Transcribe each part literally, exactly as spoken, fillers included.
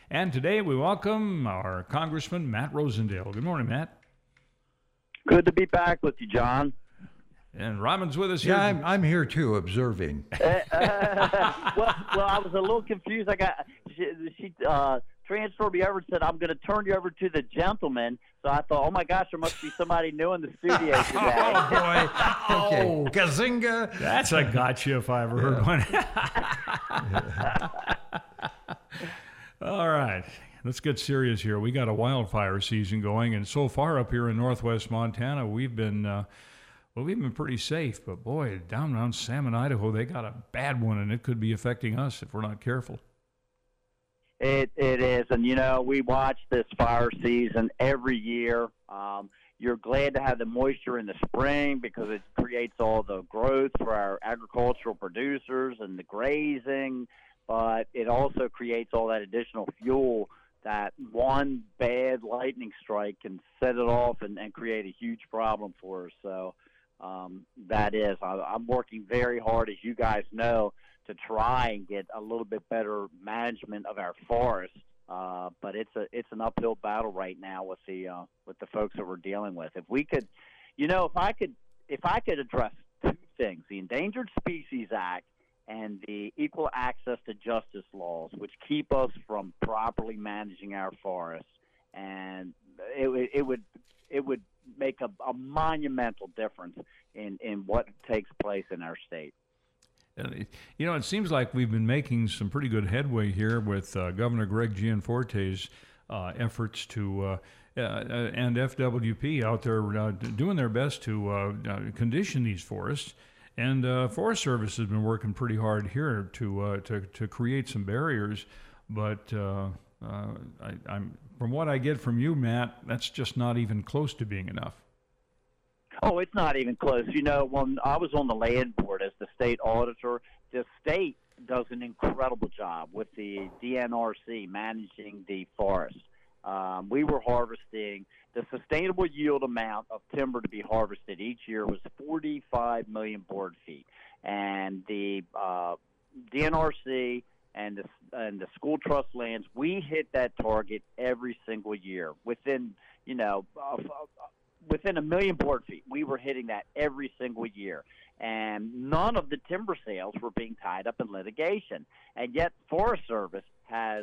And today we welcome our Congressman Matt Rosendale. Good morning, Matt. Good to be back with you, John. And Robin's with us here. Yeah, I'm, I'm here too, observing. Uh, uh, well, well, I was a little confused. I got she, she uh, transferred me over and said, "I'm going to turn you over to the gentleman." So I thought, "Oh my gosh, there must be somebody new in the studio today." Oh boy! Okay, Kazinga. That's a gotcha if I ever heard one. All right, let's get serious here. We got a wildfire season going, and so far up here in northwest Montana, we've been. Uh, Well, we've been pretty safe, but boy, down around Salmon, Idaho, they got a bad one, and it could be affecting us if we're not careful. It it is, and you know we watch this fire season every year. Um, you're glad to have the moisture in the spring because it creates all the growth for our agricultural producers and the grazing, but it also creates all that additional fuel that one bad lightning strike can set it off and, and create a huge problem for us. So. Um, that is, I, I'm working very hard, as you guys know, to try and get a little bit better management of our forests. Uh, but it's a it's an uphill battle right now with the uh, with the folks that we're dealing with. If we could, you know, if I could if I could address two things: the Endangered Species Act and the Equal Access to Justice laws, which keep us from properly managing our forests, and it, it would it would make a, a monumental difference in, in what takes place in our state. You know, it seems like we've been making some pretty good headway here with uh, Governor Greg Gianforte's uh, efforts to, uh, uh, and F W P out there uh, doing their best to uh, uh, condition these forests. And uh, Forest Service has been working pretty hard here to uh, to, to create some barriers, but uh, uh, I, I'm from what I get from you, Matt, that's just not even close to being enough. Oh, it's not even close. You know, when I was on the land board as the state auditor, the state does an incredible job with the D N R C managing the forest. Um, we were harvesting, the sustainable yield amount of timber to be harvested each year was forty-five million board feet. And the uh, D N R C and the, and the school trust lands, we hit that target every single year. Within, you know, uh, within a million board feet, we were hitting that every single year. And none of the timber sales were being tied up in litigation. And yet Forest Service has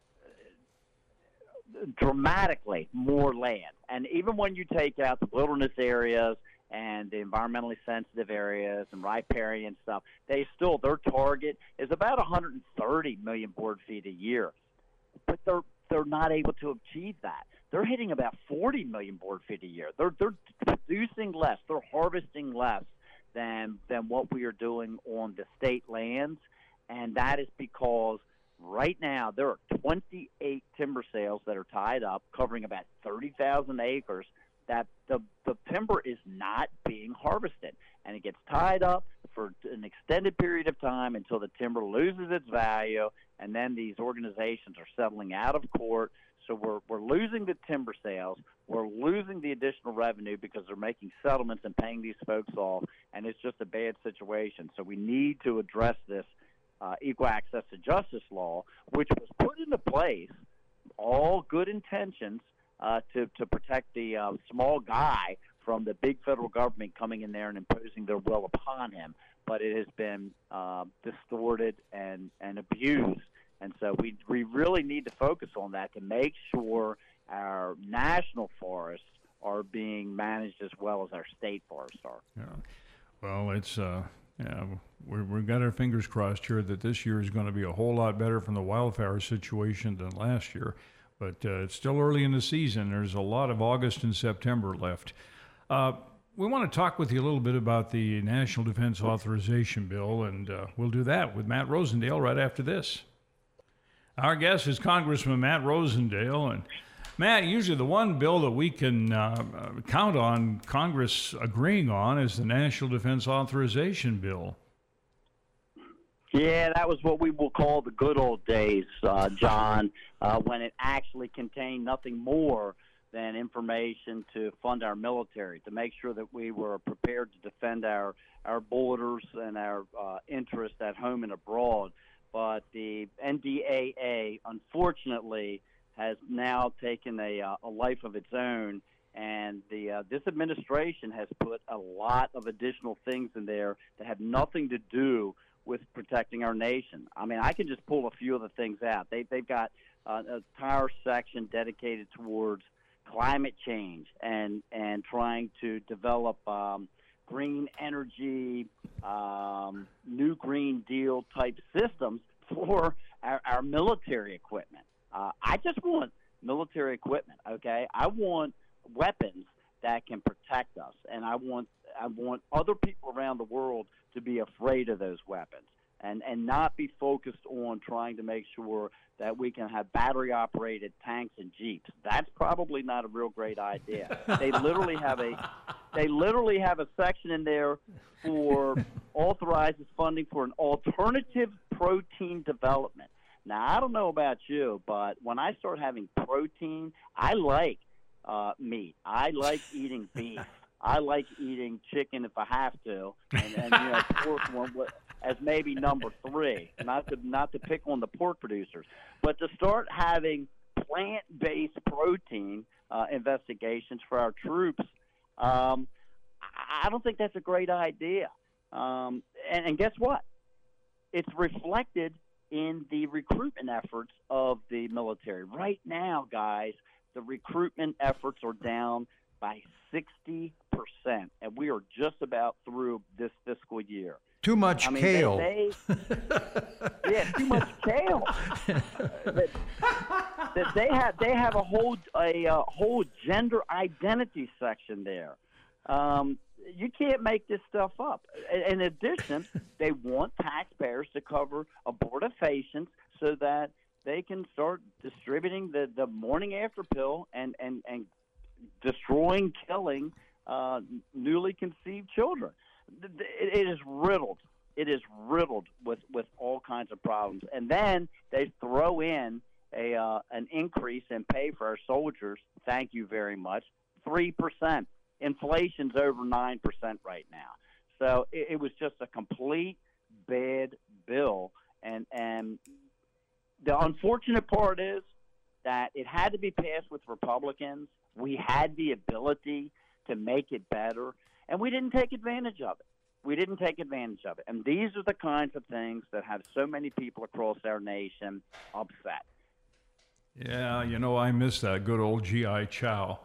dramatically more land. And even when you take out the wilderness areas and the environmentally sensitive areas and riparian stuff, they still, their target is about one hundred thirty million board feet a year. But they're they're not able to achieve that. They're hitting about forty million board feet a year. They're they're producing less, they're harvesting less than than what we are doing on the state lands, and that is because right now there are twenty-eight timber sales that are tied up, covering about thirty thousand acres, that the, the timber is not being harvested. And it gets tied up for an extended period of time until the timber loses its value, and then these organizations are settling out of court. So we're, we're losing the timber sales. We're losing the additional revenue because they're making settlements and paying these folks off, and it's just a bad situation. So we need to address this uh, Equal Access to Justice law, which was put into place, all good intentions, Uh, to, to protect the uh, small guy from the big federal government coming in there and imposing their will upon him. But it has been uh, distorted and, and abused. And so we, we really need to focus on that to make sure our national forests are being managed as well as our state forests are. Yeah. Well, it's... Uh... Yeah, we're, we've got our fingers crossed here that this year is going to be a whole lot better from the wildfire situation than last year. But uh, it's still early in the season. There's a lot of August and September left. Uh, we want to talk with you a little bit about the National Defense Authorization Bill, and uh, we'll do that with Matt Rosendale right after this. Our guest is Congressman Matt Rosendale. And Matt, usually the one bill that we can uh, count on Congress agreeing on is the National Defense Authorization Bill. Yeah, that was what we will call the good old days, uh, John, uh, when it actually contained nothing more than information to fund our military, to make sure that we were prepared to defend our, our borders and our uh, interests at home and abroad. but the N D A A, unfortunately, has now taken a, uh, a life of its own, and the uh, this administration has put a lot of additional things in there that have nothing to do with protecting our nation. I mean, I can just pull a few of the things out. They, they've got uh, an entire section dedicated towards climate change and, and trying to develop um, green energy, um, new Green Deal type systems for our, our military equipment. Uh, I just want military equipment, okay? I want weapons that can protect us, and I want I want other people around the world to be afraid of those weapons and, and not be focused on trying to make sure that we can have battery-operated tanks and jeeps. That's probably not a real great idea. They literally have a they literally have a section in there for authorizes funding for an alternative protein development. Now, I don't know about you, but when I start having protein, I like uh, meat. I like eating beef. I like eating chicken if I have to, and, and you know, pork one as maybe number three. Not to not to pick on the pork producers, but to start having plant-based protein uh, investigations for our troops. Um, I don't think that's a great idea. Um, and, and guess what? It's reflected in the recruitment efforts of the military. Right now, guys, the recruitment efforts are down by sixty percent, and we are just about through this fiscal year. Too much I mean, kale. They, they, yeah, too much kale. That- that they have they have a whole a, uh whole gender identity section there. Um, you can't make this stuff up. In in addition, they want taxpayers to cover abortifacients so that they can start distributing the, the morning after pill and, and, and destroying, killing uh, newly conceived children. It, it is riddled. It is riddled with, with all kinds of problems. And then they throw in a uh, an increase in pay for our soldiers. Thank you very much. three percent. Inflation's over nine percent right now. So it, it was just a complete bad bill. And, and the unfortunate part is that it had to be passed with Republicans. We had the ability to make it better, and we didn't take advantage of it. We didn't take advantage of it. And these are the kinds of things that have so many people across our nation upset. Yeah, you know, I miss that good old G I Chow.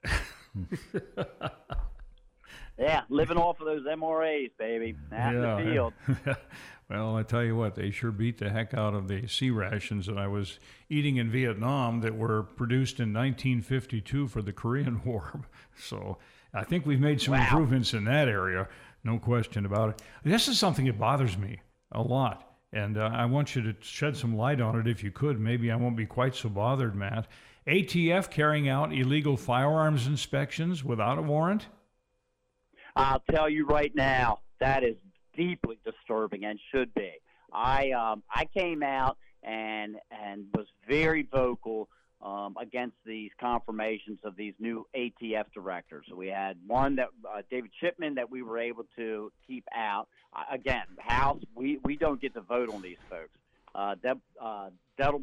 Yeah, living off of those M R As, baby, out in the field. Well, I tell you what, they sure beat the heck out of the sea rations that I was eating in Vietnam that were produced in nineteen fifty-two for the Korean War. So I think we've made some Wow. improvements in that area, no question about it. This is something that bothers me a lot, and uh, I want you to shed some light on it if you could. Maybe I won't be quite so bothered, Matt. A T F carrying out illegal firearms inspections without a warrant? I'll tell you right now, that is deeply disturbing and should be. I um, I came out and and was very vocal um, against these confirmations of these new A T F directors. We had one that uh, David Chipman that we were able to keep out. Uh, again, House, we, we don't get to vote on these folks. Uh, Deb, uh, Dettel,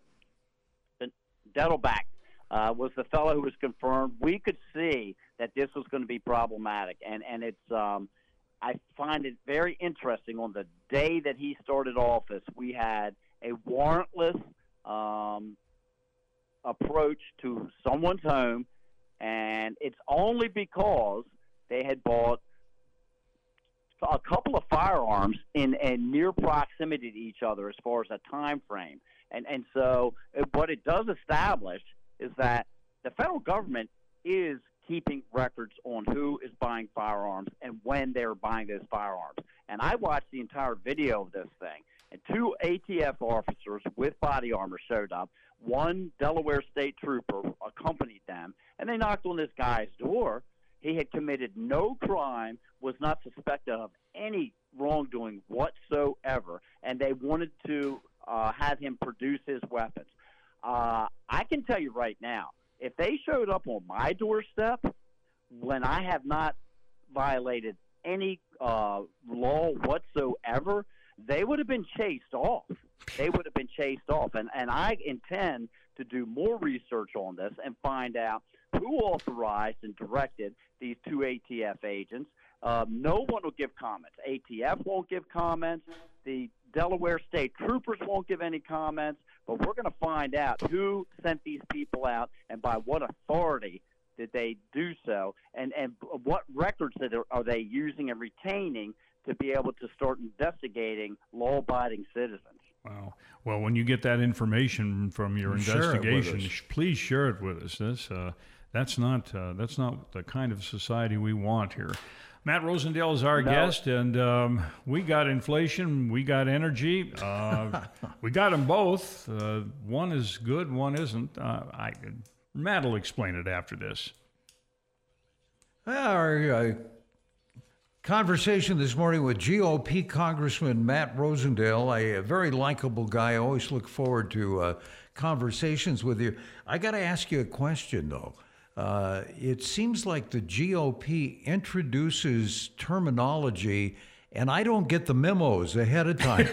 Dettelbach uh, was the fellow who was confirmed. We could see that this was going to be problematic, and and it's um, I find it very interesting. On the day that he started office, we had a warrantless um, approach to someone's home, and it's only because they had bought a couple of firearms in, in near proximity to each other as far as a time frame. And, and so what it does establish is that the federal government is keeping records on who is buying firearms and when they're buying those firearms. And I watched the entire video of this thing, and two A T F officers with body armor showed up. One Delaware State trooper accompanied them, and they knocked on this guy's door. He had committed no crime, was not suspected of any wrongdoing whatsoever, and they wanted to uh, have him produce his weapons. Uh, I can tell you right now, if they showed up on my doorstep when I have not violated any uh, law whatsoever, they would have been chased off. They would have been chased off. And, and I intend to do more research on this and find out who authorized and directed these two A T F agents. Uh, no one will give comments. A T F won't give comments. The Delaware State Troopers won't give any comments. But we're going to find out who sent these people out and by what authority did they do so, and, and what records that are, are they using and retaining to be able to start investigating law-abiding citizens. Wow. Well, when you get that information from your Share it with investigation, us. sh- please share it with us. That's, uh, that's, not, uh, that's not the kind of society we want here. Matt Rosendale is our No. guest, and um, we got inflation, we got energy. Uh, we got them both. Uh, one is good, one isn't. Uh, I, Matt will explain it after this. Our uh, conversation this morning with G O P Congressman Matt Rosendale, a, a very likable guy. I always look forward to uh, conversations with you. I got to ask you a question, though. Uh, it seems like the G O P introduces terminology, and I don't get the memos ahead of time.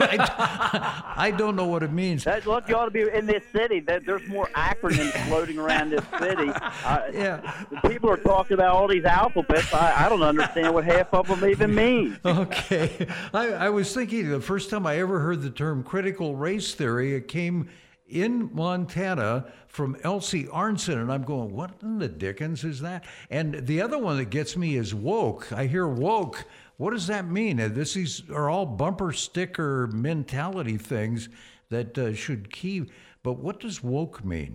I, I don't know what it means. That, look, you ought to be in this city. There- There's more acronyms floating around this city. Uh, Yeah. the people are talking about all these alphabets. I, I don't understand what half of them even mean. Okay. I, I was thinking the first time I ever heard the term critical race theory, it came in Montana from Elsie Arnson, and I'm going, what in the dickens is that? And the other one that gets me is woke. I hear woke. What does that mean? Uh, This is, are all bumper sticker mentality things that uh, should key. But what does woke mean?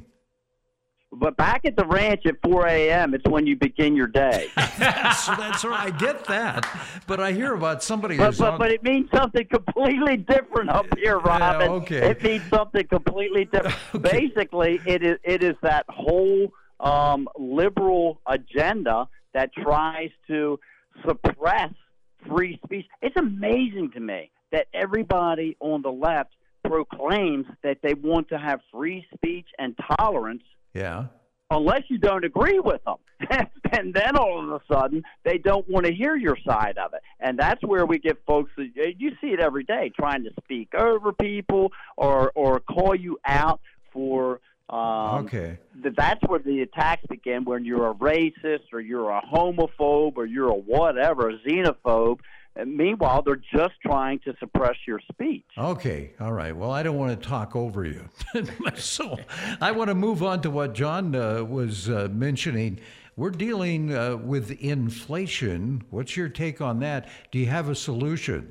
But back at the ranch at four a.m., it's when you begin your day. That's, that's right. I get that. But I hear about somebody But, who's but, on... but it means something completely different up here, Robin. okay. It means something completely different. Okay. Basically, it is it is that whole um, liberal agenda that tries to suppress free speech. It's amazing to me that everybody on the left proclaims that they want to have free speech and tolerance Yeah. unless you don't agree with them. And then all of a sudden, they don't want to hear your side of it. And that's where we get folks, you see it every day, trying to speak over people or, or call you out for, um, Okay. th- that's where the attacks begin, when you're a racist or you're a homophobe or you're a whatever, a xenophobe. And meanwhile, they're just trying to suppress your speech. Okay, all right. Well, I don't want to talk over you. So I want to move on to what John uh, was uh, mentioning. We're dealing uh, with inflation. What's your take on that? Do you have a solution?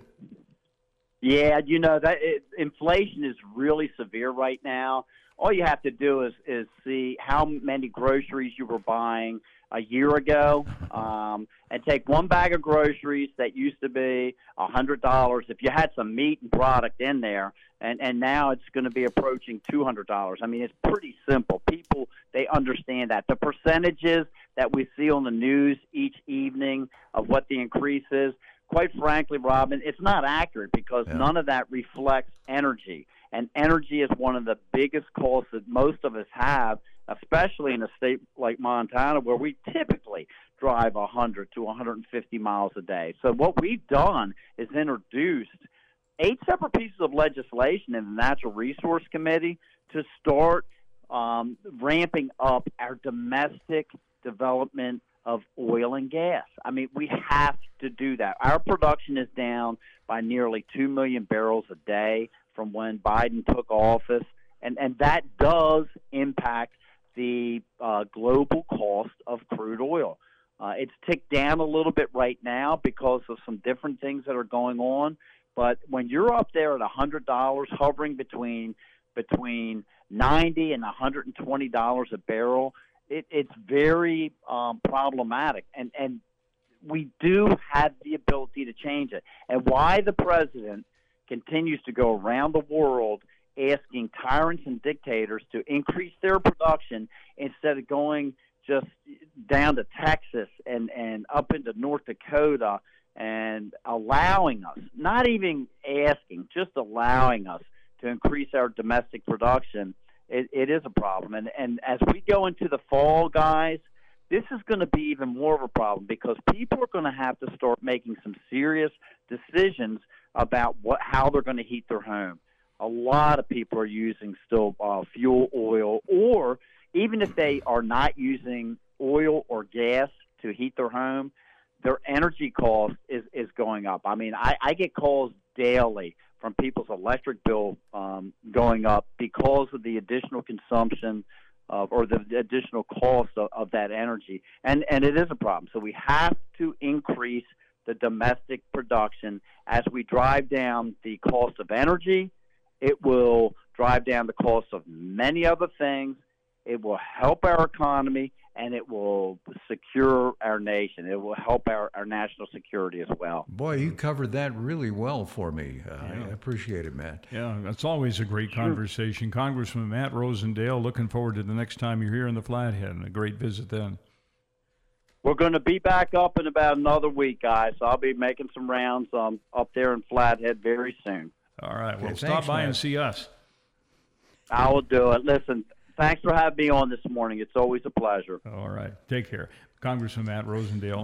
Yeah, you know that it, inflation is really severe right now. All you have to do is is see how many groceries you were buying a year ago, um, and take one bag of groceries that used to be a hundred dollars. If you had some meat and product in there, and and now it's going to be approaching two hundred dollars. I mean, it's pretty simple. People, they understand that. The percentages that we see on the news each evening of what the increase is, quite frankly, Robin, it's not accurate because Yeah. none of that reflects energy. And energy is one of the biggest costs that most of us have, especially in a state like Montana, where we typically drive one hundred to one hundred fifty miles a day. So what we've done is introduced eight separate pieces of legislation in the Natural Resource Committee to start um, ramping up our domestic development of oil and gas. I mean, we have to do that. Our production is down by nearly two million barrels a day from when Biden took office, and, and that does impact the uh, global cost of crude oil. Uh, it's ticked down a little bit right now because of some different things that are going on, but when you're up there at one hundred dollars, hovering between between ninety and one hundred twenty dollars a barrel, it, it's very um, problematic, and, and we do have the ability to change it. And why the president continues to go around the world asking tyrants and dictators to increase their production instead of going just down to Texas and, and up into North Dakota and allowing us, not even asking, just allowing us to increase our domestic production, it, it is a problem. And, and as we go into the fall, guys, this is going to be even more of a problem because people are going to have to start making some serious decisions about what how they're going to heat their home. A lot of people are using still uh, fuel oil, or even if they are not using oil or gas to heat their home, their energy cost is, is going up. I mean, I, I get calls daily from people's electric bill um, going up because of the additional consumption of, or the additional cost of, of that energy. And, and it is a problem. So we have to increase the domestic production as we drive down the cost of energy. It will drive down the cost of many other things. It will help our economy, and it will secure our nation. It will help our, our national security as well. Boy, you covered that really well for me. Uh, Yeah. I appreciate it, Matt. Yeah, that's always a great conversation. Congressman Matt Rosendale, looking forward to the next time you're here in the Flathead, and a great visit then. We're going to be back up in about another week, guys. So I'll be making some rounds um, up there in Flathead very soon. All right, well, Okay, stop thanks, by Matt. and see us. I will do it. Listen, thanks for having me on this morning. It's always a pleasure. All right, take care. Congressman Matt Rosendale.